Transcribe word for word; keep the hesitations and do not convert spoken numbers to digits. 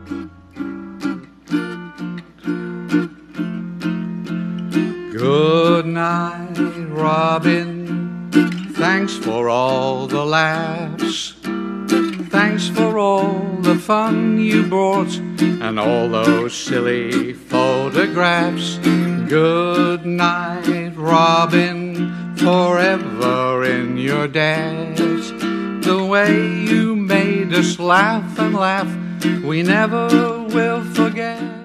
Good night, Robin. Thanks for all the laughs. Thanks for all the fun you brought and all those silly photographs. Good night, Robin, forever in your debt. The way you made us laugh and laugh, we never will forget.